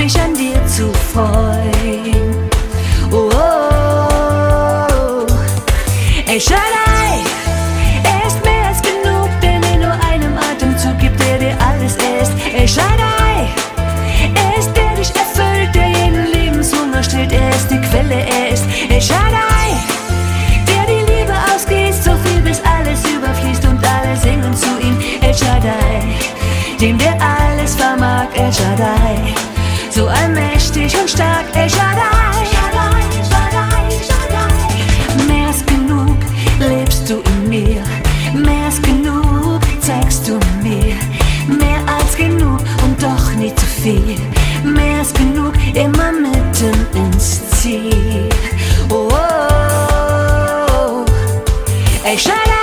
mich an dir zu freuen. Oh, oh, oh. El Shaddai, er ist mehr als genug, denn in nur einem Atemzug gibt er dir alles ist. El Shaddai, er ist der dich erfüllt, der jeden Lebenshunger stillt, er ist die Quelle, er ist El Shaddai, der die Liebe ausgießt, so viel bis alles überfließt und alle singen zu ihm. El Shaddai, dem der alles vermag, El Shaddai, so allmächtig und stark, El Shaddai, Shaddai, Shaddai, Shaddai. Mehr als genug lebst du in mir, mehr als genug zeigst du mir, mehr als genug und doch nie zu viel, mehr als genug, immer mitten ins Ziel. Oh, oh, oh. El Shaddai.